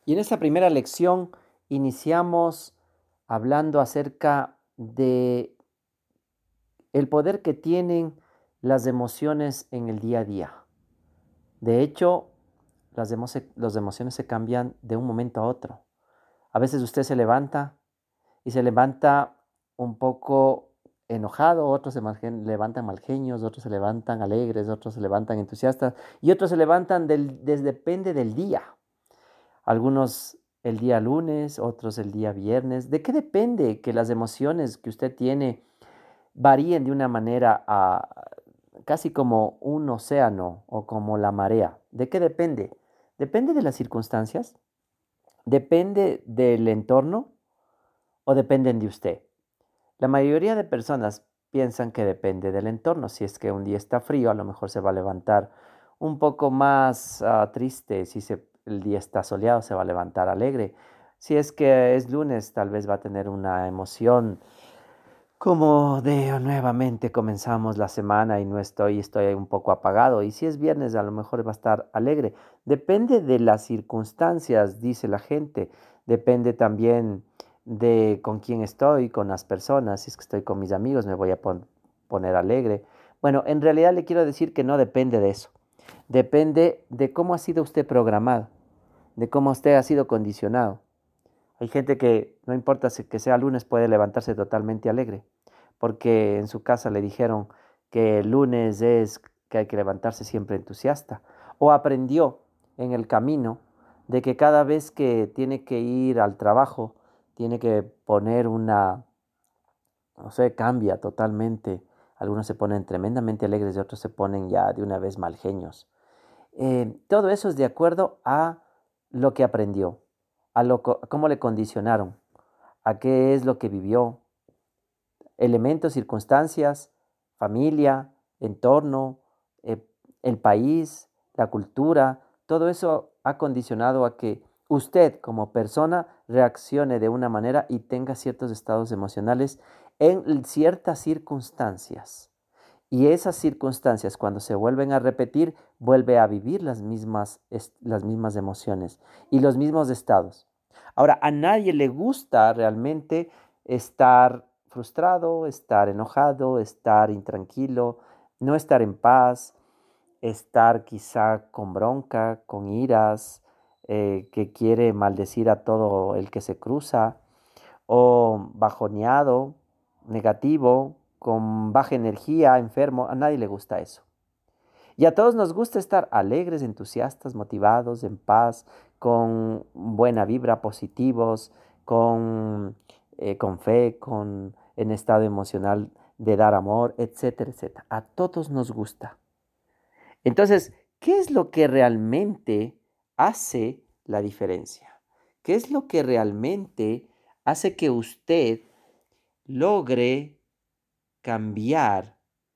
Y en esta primera lección iniciamos hablando acerca de el poder que tienen las emociones en el día a día. De hecho, las emociones se cambian de un momento a otro. A veces usted se levanta y se levanta un poco enojado, otros levantan malgeños, otros se levantan alegres, otros se levantan entusiastas y otros se levantan depende del día. Algunos el día lunes, otros el día viernes. ¿De qué depende que las emociones que usted tiene varíen de una manera casi como un océano o como la marea? ¿De qué depende? ¿Depende de las circunstancias? ¿Depende del entorno o dependen de usted? La mayoría de personas piensan que depende del entorno. Si es que un día está frío, a lo mejor se va a levantar un poco más triste. El día está soleado, se va a levantar alegre. Si es que es lunes, tal vez va a tener una emoción como de nuevamente comenzamos la semana y no estoy un poco apagado. Y si es viernes, a lo mejor va a estar alegre. Depende de las circunstancias, dice la gente. Depende también de con quién estoy, con las personas. Si es que estoy con mis amigos, me voy a poner alegre. Bueno, en realidad le quiero decir que no depende de eso. Depende de cómo ha sido usted programado, de cómo usted ha sido condicionado. Hay gente que no importa que sea lunes, puede levantarse totalmente alegre, porque en su casa le dijeron que el lunes es que hay que levantarse siempre entusiasta, o aprendió en el camino de que cada vez que tiene que ir al trabajo, tiene que poner no sé, cambia totalmente. Algunos se ponen tremendamente alegres y otros se ponen ya de una vez malgeños. Todo eso es de acuerdo a lo que aprendió, a cómo le condicionaron, a qué es lo que vivió, elementos, circunstancias, familia, entorno, eh, el país, la cultura, todo eso ha condicionado a que usted como persona reaccione de una manera y tenga ciertos estados emocionales en ciertas circunstancias. Y esas circunstancias, cuando se vuelven a repetir, vuelve a vivir las mismas emociones y los mismos estados. Ahora, a nadie le gusta realmente estar frustrado, estar enojado, estar intranquilo, no estar en paz, estar quizá con bronca, con iras, que quiere maldecir a todo el que se cruza, o bajoneado, negativo, con baja energía, enfermo. A nadie le gusta eso. Y a todos nos gusta estar alegres, entusiastas, motivados, en paz, con buena vibra, positivos, con fe, en estado emocional de dar amor, etcétera, etcétera. A todos nos gusta. Entonces, ¿qué es lo que realmente hace la diferencia? ¿Qué es lo que realmente hace que usted logre cambiar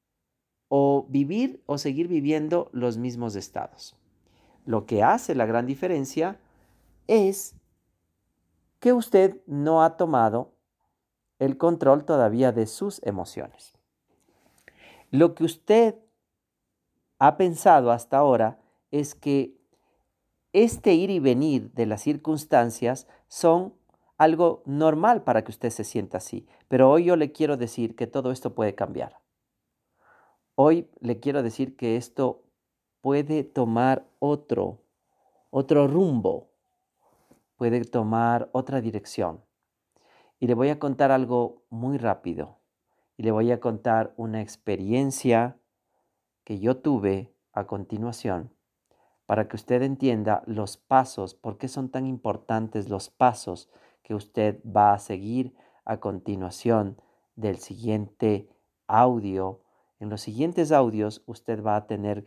o vivir o seguir viviendo los mismos estados? Lo que hace la gran diferencia es que usted no ha tomado el control todavía de sus emociones. Lo que usted ha pensado hasta ahora es que este ir y venir de las circunstancias son algo normal para que usted se sienta así. Pero hoy yo le quiero decir que todo esto puede cambiar. Hoy le quiero decir que esto puede tomar otro rumbo, puede tomar otra dirección. Y le voy a contar algo muy rápido. Y le voy a contar una experiencia que yo tuve a continuación para que usted entienda los pasos, por qué son tan importantes los pasos que usted va a seguir a continuación del siguiente audio. En los siguientes audios usted va a tener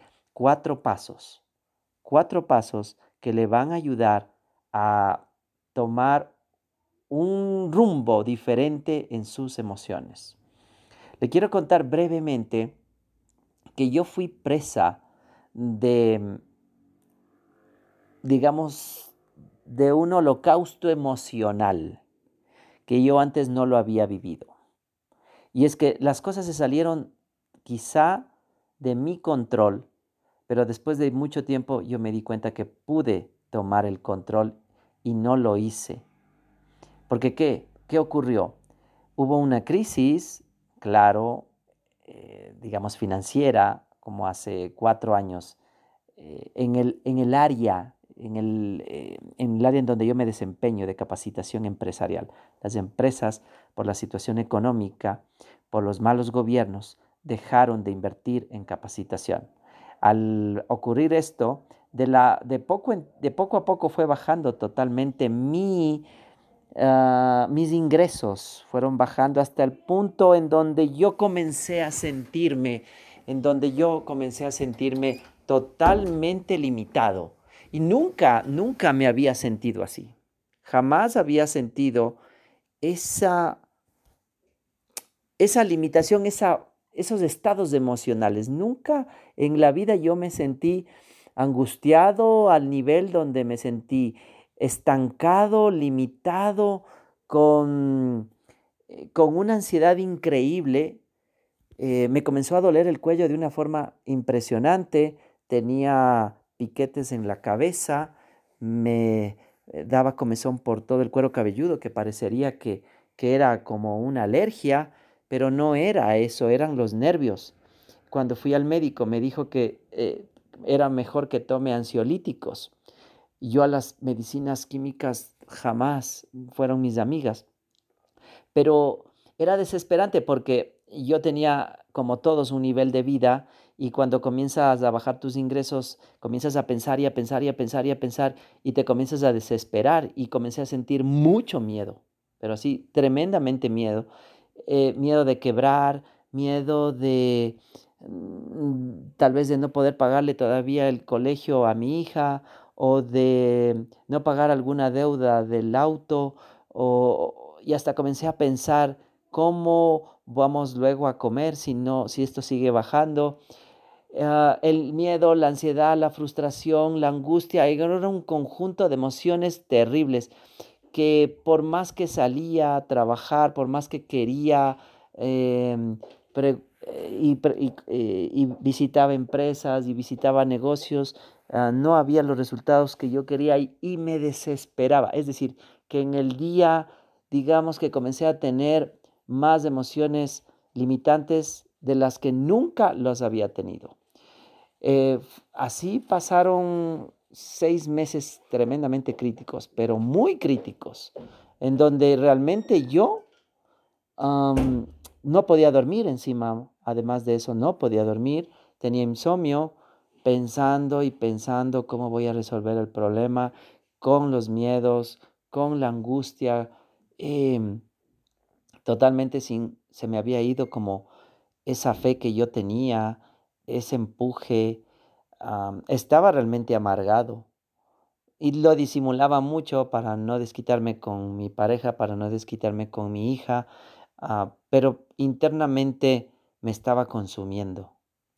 cuatro pasos que le van a ayudar a tomar un rumbo diferente en sus emociones. Le quiero contar brevemente que yo fui presa de, digamos, de un holocausto emocional que yo antes no lo había vivido. Y es que las cosas se salieron quizá de mi control, pero después de mucho tiempo yo me di cuenta que pude tomar el control y no lo hice. Porque ¿qué ocurrió? Hubo una crisis, claro, digamos financiera, como hace 4 años, en el área, en el área en donde yo me desempeño de capacitación empresarial. Las empresas, por la situación económica, por los malos gobiernos, dejaron de invertir en capacitación. Al ocurrir esto, de poco a poco fue bajando totalmente mis ingresos fueron bajando hasta el punto en donde yo comencé a sentirme totalmente limitado. Y nunca me había sentido así. Jamás había sentido esa, esa limitación, esos estados emocionales. Nunca en la vida yo me sentí angustiado al nivel donde me sentí estancado, limitado, con, con una ansiedad increíble. Me comenzó a doler el cuello de una forma impresionante, tenía piquetes en la cabeza, me daba comezón por todo el cuero cabelludo, que parecería que era como una alergia, pero no era eso, eran los nervios. Cuando fui al médico me dijo que era mejor que tome ansiolíticos. Yo a las medicinas químicas jamás fueron mis amigas. Pero era desesperante porque yo tenía, como todos, un nivel de vida y cuando comienzas a bajar tus ingresos, comienzas a pensar y a pensar y a pensar y a pensar y te comienzas a desesperar y comencé a sentir mucho miedo, pero así, tremendamente miedo. Miedo de quebrar, miedo de tal vez de no poder pagarle todavía el colegio a mi hija o de no pagar alguna deuda del auto y hasta comencé a pensar cómo vamos luego a comer si no, si esto sigue bajando. El miedo, la ansiedad, la frustración, la angustia, era un conjunto de emociones terribles que por más que salía a trabajar, por más que quería y visitaba empresas y visitaba negocios, no había los resultados que yo quería y me desesperaba. Es decir, que en el día, digamos que comencé a tener más emociones limitantes de las que nunca los había tenido. Así pasaron 6 meses tremendamente críticos, pero muy críticos, en donde realmente yo am, no podía dormir encima. Además de eso, no podía dormir, tenía insomnio, pensando y pensando cómo voy a resolver el problema, con los miedos, con la angustia, em, totalmente se me había ido como esa fe que yo tenía, ese empuje. Estaba realmente amargado y lo disimulaba mucho para no desquitarme con mi pareja, para no desquitarme con mi hija, pero internamente me estaba consumiendo.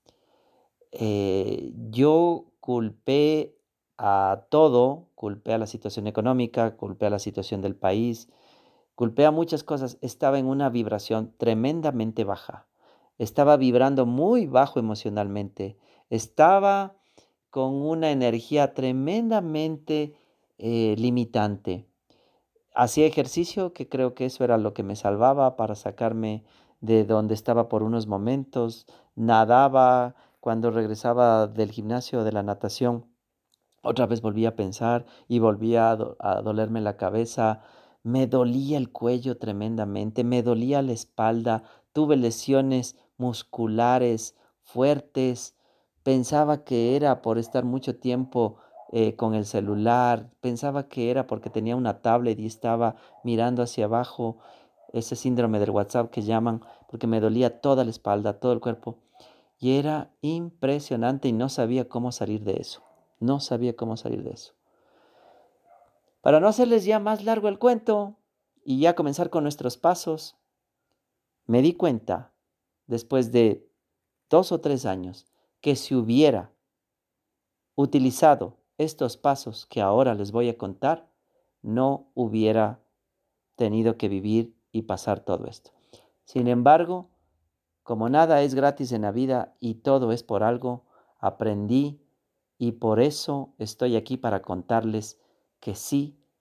Yo culpé a todo, culpé a la situación económica, culpé a la situación del país, culpé a muchas cosas. Estaba en una vibración tremendamente baja. Estaba vibrando muy bajo emocionalmente. Estaba con una energía tremendamente limitante. Hacía ejercicio, que creo que eso era lo que me salvaba para sacarme de donde estaba por unos momentos. Nadaba cuando regresaba del gimnasio, de la natación. Otra vez volví a pensar y volvía a dolerme la cabeza. Me dolía el cuello tremendamente, me dolía la espalda, tuve lesiones musculares fuertes. Pensaba que era por estar mucho tiempo con el celular, pensaba que era porque tenía una tablet y estaba mirando hacia abajo, ese síndrome del WhatsApp que llaman, porque me dolía toda la espalda, todo el cuerpo. Y era impresionante y no sabía cómo salir de eso. No sabía cómo salir de eso. Para no hacerles ya más largo el cuento y ya comenzar con nuestros pasos, me di cuenta, después de 2 o 3 años, que si hubiera utilizado estos pasos que ahora les voy a contar, no hubiera tenido que vivir y pasar todo esto. Sin embargo, como nada es gratis en la vida y todo es por algo, aprendí y por eso estoy aquí para contarles que sí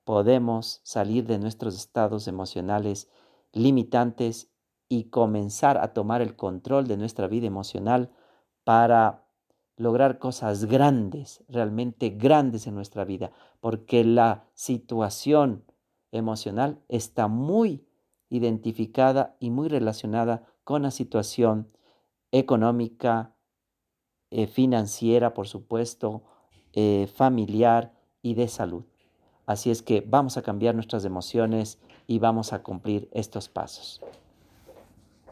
podemos salir de nuestros estados emocionales limitantes y comenzar a tomar el control de nuestra vida emocional para lograr cosas grandes, realmente grandes en nuestra vida, porque la situación emocional está muy identificada y muy relacionada con la situación económica, financiera, por supuesto, familiar y de salud. Así es que vamos a cambiar nuestras emociones y vamos a cumplir estos pasos.